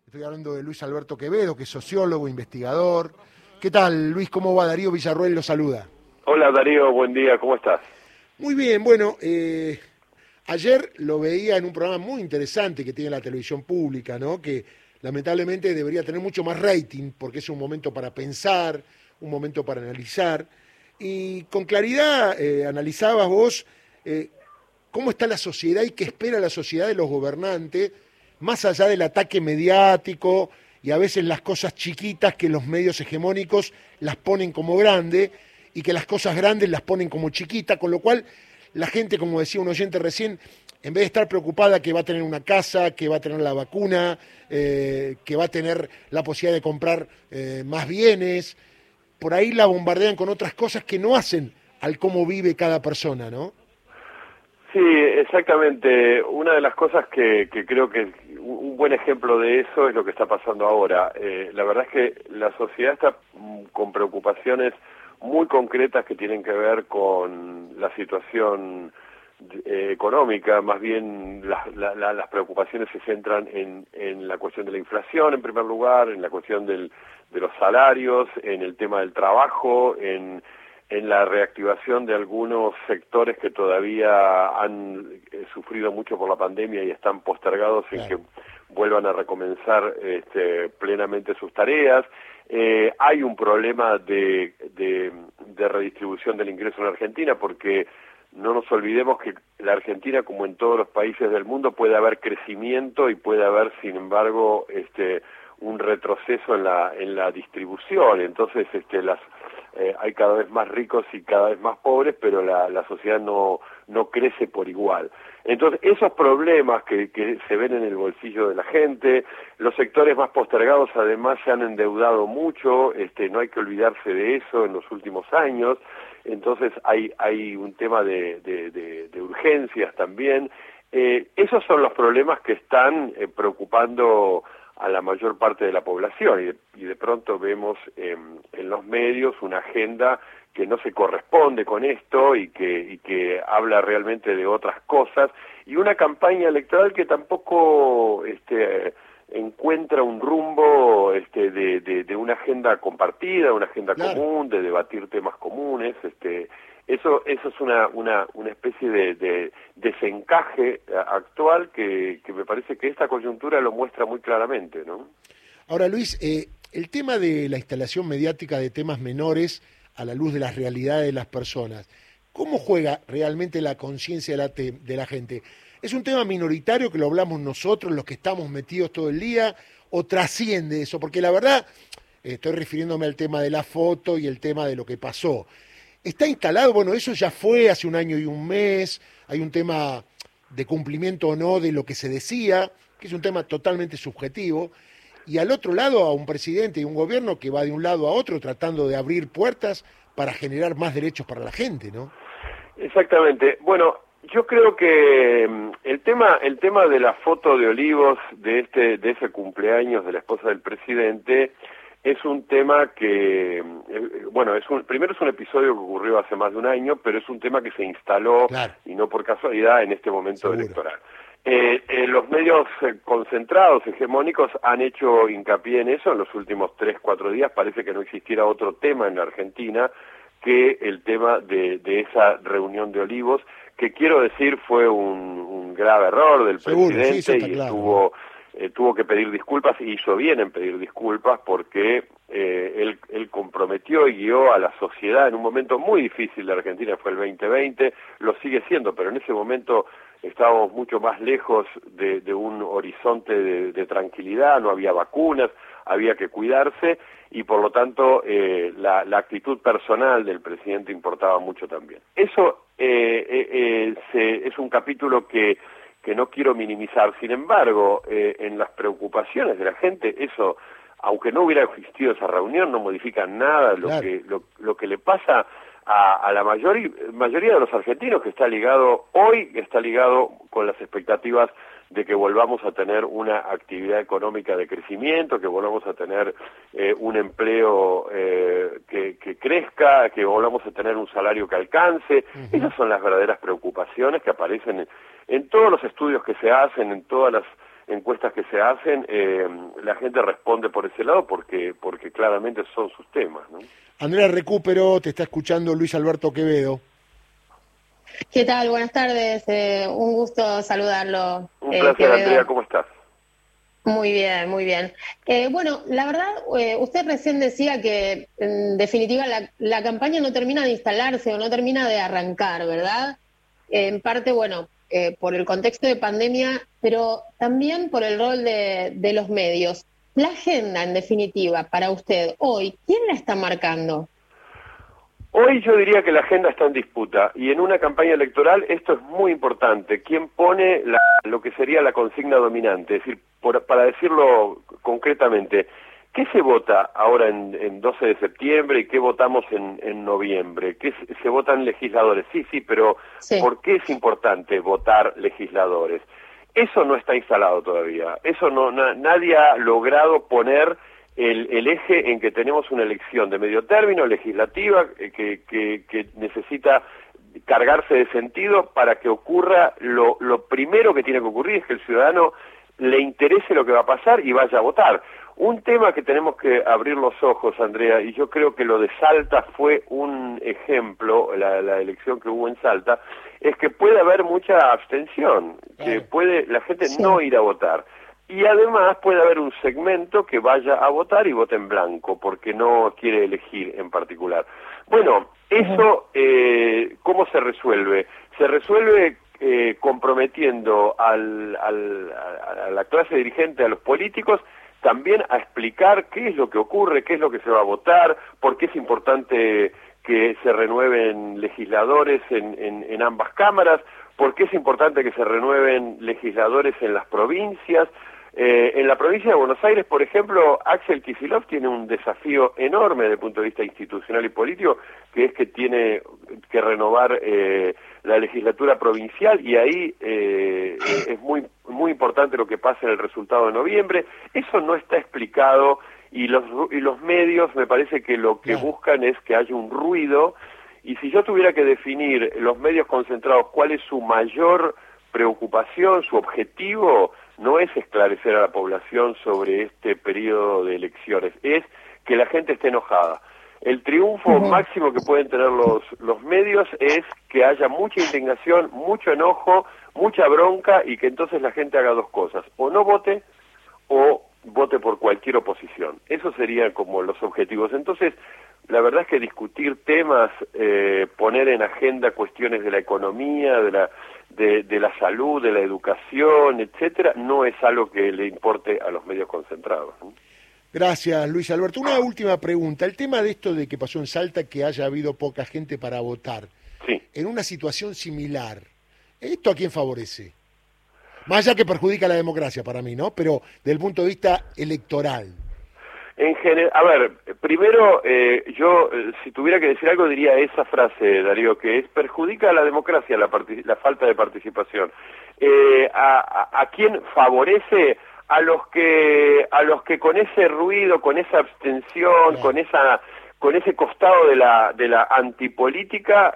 Estoy hablando de Luis Alberto Quevedo, que es sociólogo, investigador. ¿Qué tal, Luis? ¿Cómo va? Darío Villarroel lo saluda. Hola Darío, buen día, ¿cómo estás? Muy bien, bueno, ayer lo veía en un programa muy interesante que tiene la televisión pública, ¿no? Que lamentablemente debería tener mucho más rating, porque es un momento para pensar, un momento para analizar. Y con claridad analizabas vos cómo está la sociedad y qué espera la sociedad de los gobernantes, más allá del ataque mediático y a veces las cosas chiquitas que los medios hegemónicos las ponen como grandes y que las cosas grandes las ponen como chiquitas, con lo cual la gente, como decía un oyente recién, en vez de estar preocupada que va a tener una casa, que va a tener la vacuna, que va a tener la posibilidad de comprar más bienes, por ahí la bombardean con otras cosas que no hacen al cómo vive cada persona, ¿no? Sí, exactamente. Una de las cosas que creo que un buen ejemplo de eso es lo que está pasando ahora. La verdad es que la sociedad está con preocupaciones muy concretas que tienen que ver con la situación económica. Más bien las preocupaciones se centran en la cuestión de la inflación en primer lugar, en la cuestión de los salarios, en el tema del trabajo, en la reactivación de algunos sectores que todavía han sufrido mucho por la pandemia y están postergados en que vuelvan a recomenzar plenamente sus tareas. Hay un problema de redistribución del ingreso en Argentina, porque no nos olvidemos que la Argentina, como en todos los países del mundo, puede haber crecimiento y puede haber, sin embargo, un retroceso en la distribución. Entonces, hay cada vez más ricos y cada vez más pobres, pero la sociedad no crece por igual. Entonces, esos problemas que se ven en el bolsillo de la gente, los sectores más postergados además se han endeudado mucho, no hay que olvidarse de eso en los últimos años. Entonces hay un tema de urgencias también. Esos son los problemas que están preocupando a la mayor parte de la población, y de pronto vemos en los medios una agenda que no se corresponde con esto y que habla realmente de otras cosas, y una campaña electoral que tampoco encuentra un rumbo de una agenda compartida, una agenda común, de debatir temas comunes. Eso es una especie de desencaje actual que me parece que esta coyuntura lo muestra muy claramente, ¿no? Ahora, Luis, el tema de la instalación mediática de temas menores a la luz de las realidades de las personas, ¿cómo juega realmente la conciencia de la gente? ¿Es un tema minoritario que lo hablamos nosotros, los que estamos metidos todo el día, o trasciende eso? Porque la verdad, estoy refiriéndome al tema de la foto y el tema de lo que pasó. ¿Está instalado? Bueno, eso ya fue hace un año y un mes, hay un tema de cumplimiento o no de lo que se decía, que es un tema totalmente subjetivo, y al otro lado a un presidente y un gobierno que va de un lado a otro tratando de abrir puertas para generar más derechos para la gente, ¿no? Exactamente. Bueno, yo creo que el tema de la foto de Olivos de ese cumpleaños de la esposa del presidente es un tema que, primero es un episodio que ocurrió hace más de un año, pero es un tema que se instaló, y no por casualidad, en este momento electoral. Los medios concentrados, hegemónicos, han hecho hincapié en eso en los últimos 3-4 días. Parece que no existiera otro tema en la Argentina que el tema de esa reunión de Olivos, que quiero decir fue un grave error del presidente, y tuvo que pedir disculpas, y hizo bien en pedir disculpas, porque él comprometió y guió a la sociedad en un momento muy difícil de Argentina. Fue el 2020, lo sigue siendo, pero en ese momento estábamos mucho más lejos de un horizonte de tranquilidad, no había vacunas, había que cuidarse, y por lo tanto la actitud personal del presidente importaba mucho también. Eso es un capítulo que no quiero minimizar. Sin embargo, en las preocupaciones de la gente, eso, aunque no hubiera existido esa reunión, no modifica nada lo que le pasa a la mayoría de los argentinos, que está ligado con las expectativas de que volvamos a tener una actividad económica de crecimiento, que volvamos a tener un empleo que crezca, que volvamos a tener un salario que alcance. Esas son las verdaderas preocupaciones que aparecen en todos los estudios que se hacen, en todas encuestas que se hacen, la gente responde por ese lado porque claramente son sus temas, ¿no? Andrea, recupero, te está escuchando Luis Alberto Quevedo. ¿Qué tal? Buenas tardes, un gusto saludarlo. Un placer, Quevedo. Andrea, ¿cómo estás? Muy bien, muy bien. Bueno, la verdad, usted recién decía que en definitiva la campaña no termina de instalarse o no termina de arrancar, ¿verdad? En parte, bueno, por el contexto de pandemia, pero también por el rol de los medios. La agenda, en definitiva, para usted hoy, ¿quién la está marcando? Hoy yo diría que la agenda está en disputa y en una campaña electoral esto es muy importante. ¿Quién pone lo que sería la consigna dominante? Es decir, para decirlo concretamente, ¿qué se vota ahora en 12 de septiembre y qué votamos en noviembre? ¿Qué se votan legisladores? Sí, pero sí. ¿Por qué es importante votar legisladores? Eso no está instalado todavía. Eso nadie ha logrado poner el eje en que tenemos una elección de medio término, legislativa, que necesita cargarse de sentido para que ocurra lo primero que tiene que ocurrir, es que el ciudadano le interese lo que va a pasar y vaya a votar. Un tema que tenemos que abrir los ojos, Andrea, y yo creo que lo de Salta fue un ejemplo, la elección que hubo en Salta, es que puede haber mucha abstención, que puede la gente no ir a votar. Y además puede haber un segmento que vaya a votar y vote en blanco, porque no quiere elegir en particular. Bueno, eso, ¿cómo se resuelve? Se resuelve comprometiendo a la clase dirigente, a los políticos, también a explicar qué es lo que ocurre, qué es lo que se va a votar, por qué es importante que se renueven legisladores en ambas cámaras, por qué es importante que se renueven legisladores en las provincias. En la provincia de Buenos Aires, por ejemplo, Axel Kicillof tiene un desafío enorme desde el punto de vista institucional y político, que es que tiene que renovar la legislatura provincial y ahí es muy importante lo que pasa en el resultado de noviembre. Eso no está explicado y los medios me parece que lo que buscan es que haya un ruido, y si yo tuviera que definir los medios concentrados cuál es su mayor preocupación, su objetivo, no es esclarecer a la población sobre este periodo de elecciones, es que la gente esté enojada. El triunfo máximo que pueden tener los medios es que haya mucha indignación, mucho enojo, mucha bronca, y que entonces la gente haga dos cosas: o no vote o vote por cualquier oposición. Esos serían como los objetivos. Entonces, la verdad es que discutir temas, poner en agenda cuestiones de la economía, de la salud, de la educación, etcétera, no es algo que le importe a los medios concentrados, ¿no? Gracias, Luis Alberto. Una última pregunta. El tema de esto de que pasó en Salta, que haya habido poca gente para votar, en una situación similar, ¿esto a quién favorece? Más allá que perjudica la democracia para mí, ¿no? Pero desde el punto de vista electoral. En general, a ver, primero yo si tuviera que decir algo diría esa frase, Darío, que es perjudica a la democracia la falta de participación. ¿A quién favorece? A los que con ese ruido, con esa abstención, con ese costado de la antipolítica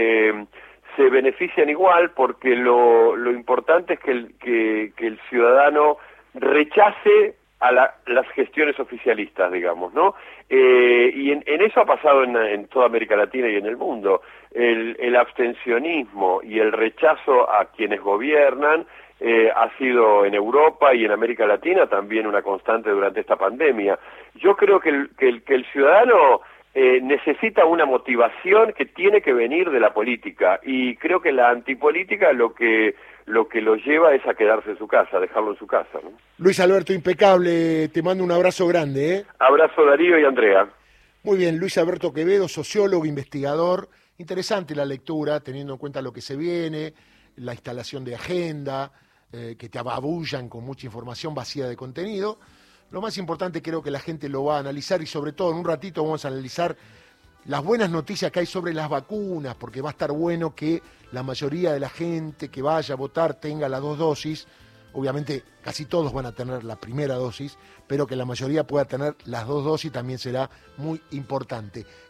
se benefician igual, porque lo importante es que el ciudadano rechace a las gestiones oficialistas, digamos, ¿no? Y en eso ha pasado en toda América Latina y en el mundo. El abstencionismo y el rechazo a quienes gobiernan ha sido en Europa y en América Latina también una constante durante esta pandemia. Yo creo que el ciudadano necesita una motivación que tiene que venir de la política, y creo que la antipolítica lo que lo lleva es a quedarse en su casa, a dejarlo en su casa, ¿no? Luis Alberto, impecable, te mando un abrazo grande, ¿eh? Abrazo, Darío y Andrea. Muy bien, Luis Alberto Quevedo, sociólogo, investigador. Interesante la lectura, teniendo en cuenta lo que se viene, la instalación de agenda, que te ababullan con mucha información vacía de contenido. Lo más importante, creo que la gente lo va a analizar, y sobre todo en un ratito vamos a analizar las buenas noticias que hay sobre las vacunas, porque va a estar bueno que la mayoría de la gente que vaya a votar tenga las 2 dosis. Obviamente casi todos van a tener la primera dosis, pero que la mayoría pueda tener las 2 dosis también será muy importante.